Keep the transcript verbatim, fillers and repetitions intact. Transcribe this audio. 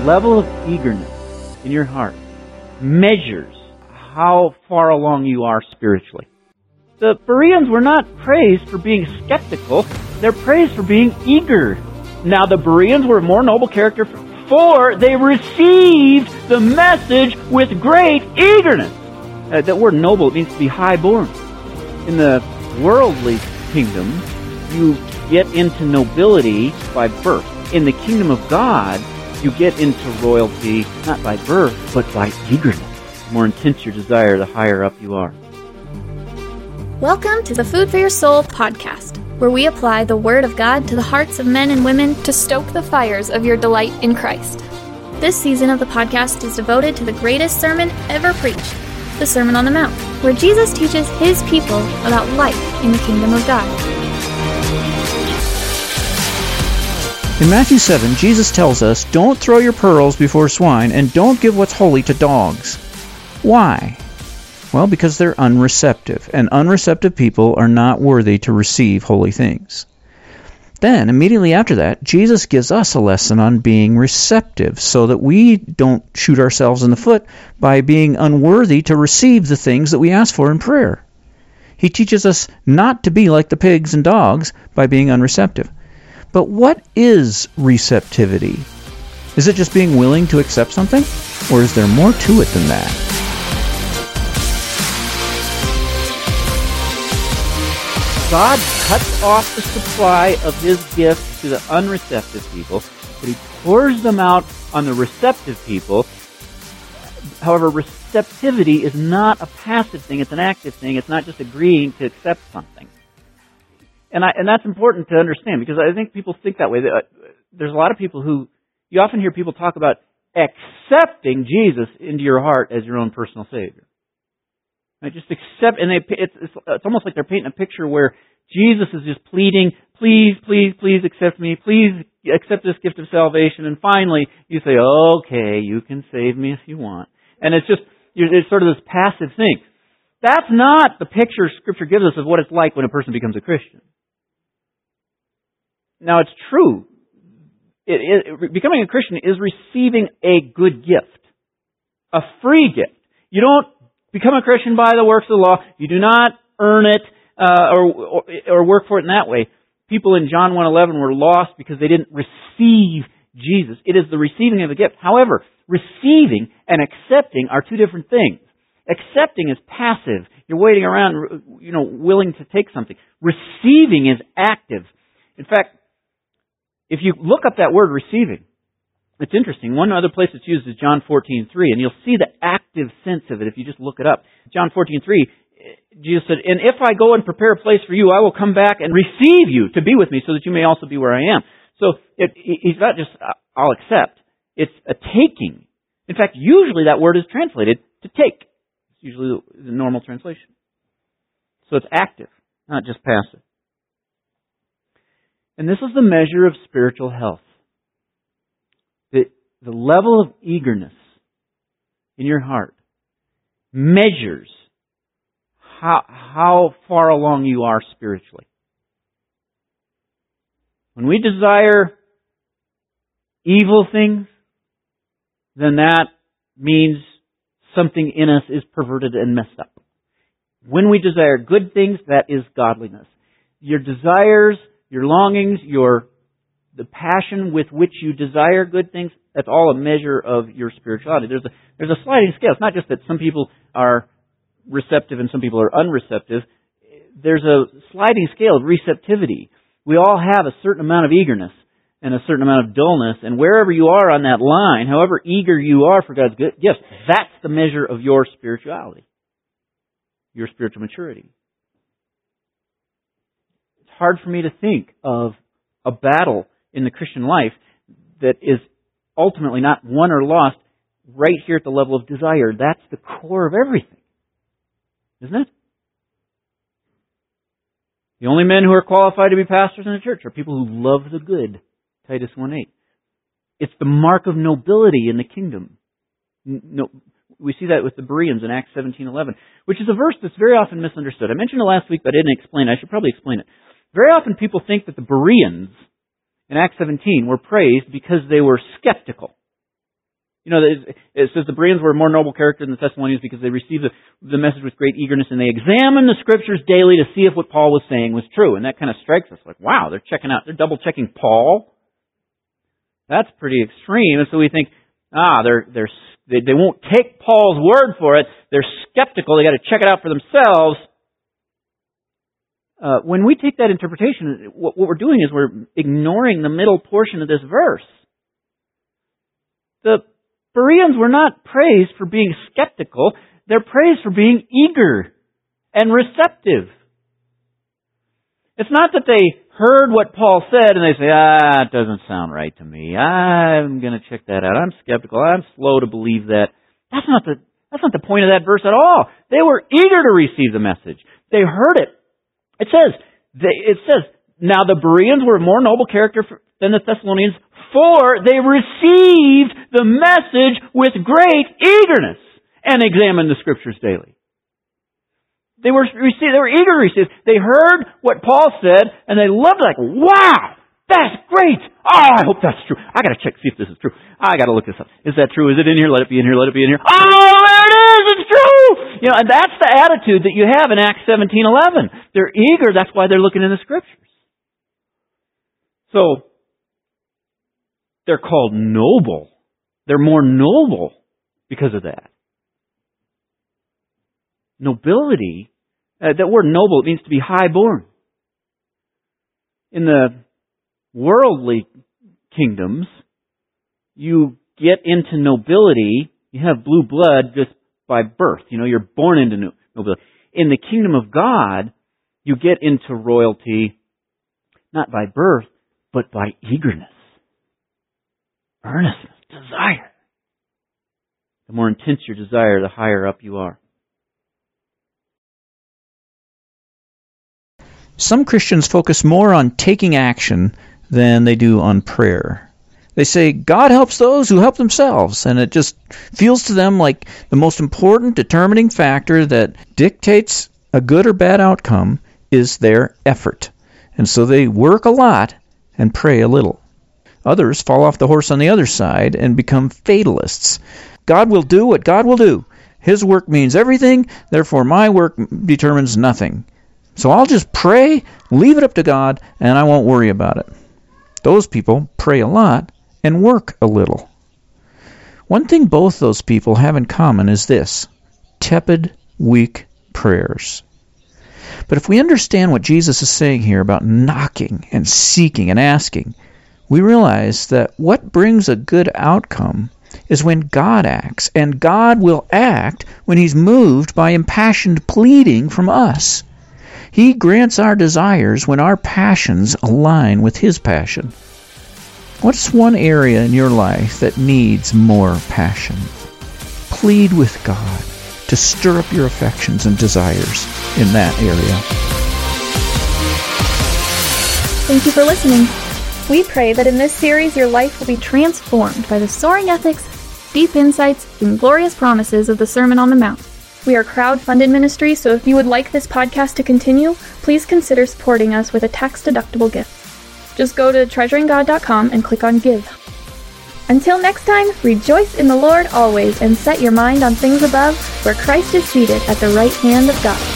level of eagerness in your heart measures how far along you are spiritually. The Bereans were not praised for being skeptical. They're praised for being eager. Now, the Bereans were a more noble character, for they received the message with great eagerness. Uh, that word noble, it means to be high-born. In the worldly kingdom, you get into nobility by birth. In the kingdom of God, you get into royalty not by birth, but by eagerness. The more intense your desire, the higher up you are. Welcome to the Food for Your Soul podcast, where we apply the Word of God to the hearts of men and women to stoke the fires of your delight in Christ. This season of the podcast is devoted to the greatest sermon ever preached, the Sermon on the Mount, where Jesus teaches His people about life in the kingdom of God. In Matthew seven, Jesus tells us, "Don't throw your pearls before swine, and don't give what's holy to dogs." Why? Well, because they're unreceptive, and unreceptive people are not worthy to receive holy things. Then, immediately after that, Jesus gives us a lesson on being receptive, so that we don't shoot ourselves in the foot by being unworthy to receive the things that we ask for in prayer. He teaches us not to be like the pigs and dogs by being unreceptive. But what is receptivity? Is it just being willing to accept something? Or is there more to it than that? God cuts off the supply of His gifts to the unreceptive people, but He pours them out on the receptive people. However, receptivity is not a passive thing, it's an active thing. It's not just agreeing to accept something. And I, and that's important to understand, because I think people think that way. There's a lot of people who, you often hear people talk about accepting Jesus into your heart as your own personal Savior. Right? Just accept, and they, it's, it's, it's almost like they're painting a picture where Jesus is just pleading, please, please, please accept me, please accept this gift of salvation, and finally you say, okay, you can save me if you want. And it's just, it's sort of this passive thing. That's not the picture Scripture gives us of what it's like when a person becomes a Christian. Now, it's true. It, it, becoming a Christian is receiving a good gift. A free gift. You don't become a Christian by the works of the law. You do not earn it uh, or, or, or work for it in that way. People in John one eleven were lost because they didn't receive Jesus. It is the receiving of a gift. However, receiving and accepting are two different things. Accepting is passive. You're waiting around, you know, willing to take something. Receiving is active. In fact, if you look up that word receiving, it's interesting. One other place it's used is John fourteen three, and you'll see the active sense of it if you just look it up. John fourteen three, Jesus said, "And if I go and prepare a place for you, I will come back and receive you to be with me, so that you may also be where I am." So it, he's not just, I'll accept. It's a taking. In fact, usually that word is translated to take. It's usually the normal translation. So it's active, not just passive. And this is the measure of spiritual health. The, the level of eagerness in your heart measures how, how far along you are spiritually. When we desire evil things, then that means something in us is perverted and messed up. When we desire good things, that is godliness. Your desires, your longings, your the passion with which you desire good things, that's all a measure of your spirituality. There's a there's a sliding scale. It's not just that some people are receptive and some people are unreceptive. There's a sliding scale of receptivity. We all have a certain amount of eagerness and a certain amount of dullness, and wherever you are on that line, however eager you are for God's gifts, that's the measure of your spirituality, your spiritual maturity. It's hard for me to think of a battle in the Christian life that is ultimately not won or lost right here at the level of desire. That's the core of everything, isn't it? The only men who are qualified to be pastors in the church are people who love the good. Titus one eight. It's the mark of nobility in the kingdom. No, we see that with the Bereans in Acts seventeen eleven, which is a verse that's very often misunderstood. I mentioned it last week, but I didn't explain it. I should probably explain it. Very often people think that the Bereans in Acts seventeen were praised because they were skeptical. You know, it, it says the Bereans were a more noble character than the Thessalonians because they received the, the message with great eagerness and they examined the Scriptures daily to see if what Paul was saying was true. And that kind of strikes us like, wow, they're checking out, they're double-checking Paul. That's pretty extreme. And so we think, ah, they're, they're, they, they won't take Paul's word for it. They're skeptical. They got to check it out for themselves. Uh, when we take that interpretation, what, what we're doing is we're ignoring the middle portion of this verse. The Bereans were not praised for being skeptical. They're praised for being eager and receptive. It's not that they heard what Paul said and they say, ah, it doesn't sound right to me. I'm going to check that out. I'm skeptical. I'm slow to believe that. That's not the, that's not the point of that verse at all. They were eager to receive the message. They heard it. It says, they, it says, now the Bereans were a more noble character than the Thessalonians, for they received the message with great eagerness and examined the Scriptures daily. They were received, they were eager to receive. They heard what Paul said, and they loved it like, wow, that's great. Oh, I hope that's true. I got to check, see if this is true. I got to look this up. Is that true? Is it in here? Let it be in here. Let it be in here. Oh, there it is. It's true. You know, and that's the attitude that you have in Acts seventeen eleven. They're eager. That's why they're looking in the Scriptures. So, they're called noble. They're more noble because of that. Nobility, uh, that word noble, it means to be high-born. In the worldly kingdoms, you get into nobility, you have blue blood just by birth. You know, you're born into nobility. In the kingdom of God, you get into royalty not by birth, but by eagerness, earnestness, desire. The more intense your desire, the higher up you are. Some Christians focus more on taking action than they do on prayer. They say, God helps those who help themselves, and it just feels to them like the most important determining factor that dictates a good or bad outcome is their effort. And so they work a lot and pray a little. Others fall off the horse on the other side and become fatalists. God will do what God will do. His work means everything, therefore my work determines nothing. So I'll just pray, leave it up to God, and I won't worry about it. Those people pray a lot and work a little. One thing both those people have in common is this: tepid, weak prayers. But if we understand what Jesus is saying here about knocking and seeking and asking, we realize that what brings a good outcome is when God acts, and God will act when He's moved by impassioned pleading from us. He grants our desires when our passions align with His passion. What's one area in your life that needs more passion? Plead with God to stir up your affections and desires in that area. Thank you for listening. We pray that in this series your life will be transformed by the soaring ethics, deep insights, and glorious promises of the Sermon on the Mount. We are a crowd-funded ministry, so if you would like this podcast to continue, please consider supporting us with a tax-deductible gift. Just go to treasuring god dot com and click on Give. Until next time, rejoice in the Lord always and set your mind on things above, where Christ is seated at the right hand of God.